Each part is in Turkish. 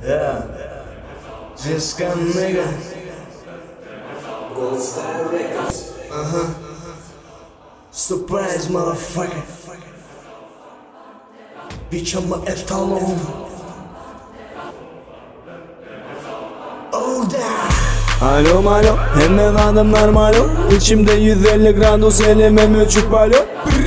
Yeah. Just got nigga. Surprise motherfucker. Bitch I'm a etalon. Oh da. Alo malo, hemen adımlar malo. İçimde 150 gradus elemem ölçük balo.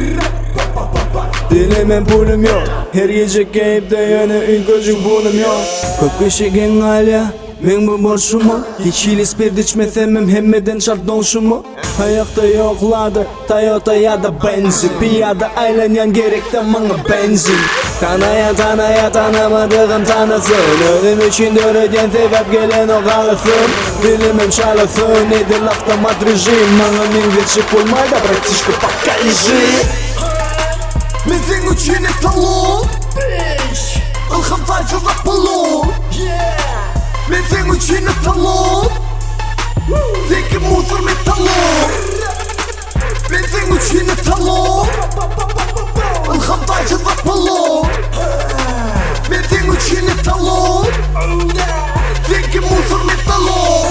Dilemem pulum yok. Her gece keyifte yani ilk öcük bunum yok. Köp kişigen hala men bu borçumu. Hiç ilis bir içmesem hemmeden şart donşumu. Ayakta yokladı Toyota ya da benzin. Piyada aylanyan gerekten bana benzin. Tanaya tanımadığım tanısın. Ölüm için öğreten sebep gelen o kalısın. Dilimim çalısın. Nedir lafta madrejim. Bana mingirçik olmayı da praktişki bakkalıcı. من ذي وجهين الطلوع الخمطة الطلوع من ذي وجهين الطلوع ذيك موثر من الطلوع من ذي وجهين الطلوع الخمطة الطلوع من ذي وجهين الطلوع ذيك موثر من الطلوع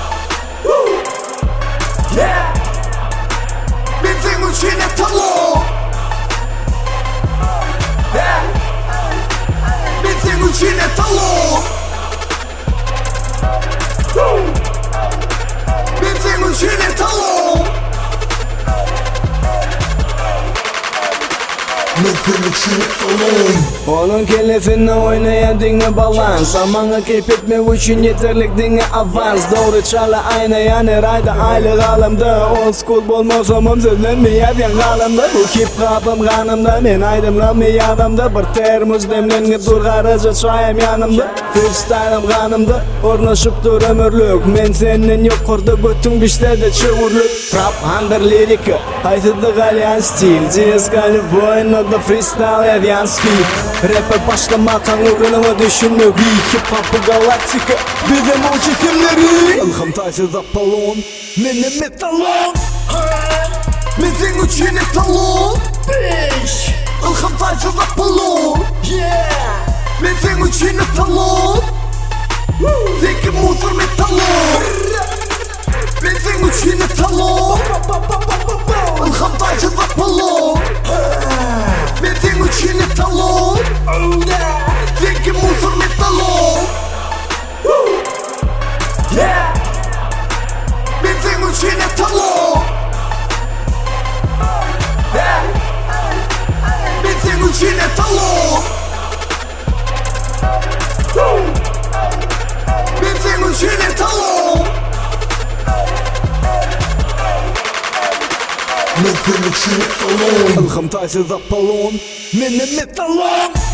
من ذي وجهين الطلوع Çin'e talon. Bizim Çin'e talon. Onun keyfine oynayan dinle balans. Zamanı kaybetme için yeterlik dinle avans. Doğru çala aynı yani rayda aylık alamda. Old school bolmazamam zedlenmeyed yan kalamda. Bu kip kapım kanımda men aydımlanmay adamda. Bir termos demlenge dur garaja çayım yanımda. Freestyle'ım kanımda ornaşıp dur ömürlük. Men senden yok kurdu götün bişlerde çığırlık. Trap under lirika haytıdı galyan stil. CSG'li boyun da freestyle edyan speed. Rapper başlamakan uğruna düşünmek. Hip hop'u galaktika bizim o cisimleri. Alhamdaysı da balon meni metalon. Bizim için etalon. Alhamdaysı da balon. Bizim için etalon. Zeki mudur metalon. Bizim için etalon. Alhamdaysı da balon. Bizim için etalon. Zeki mudur metalon. Bizim için etalon. Bizim için etalon. Bizim için etalon. Bizim için etalon. الخمطة ذا بالون من الميتالون.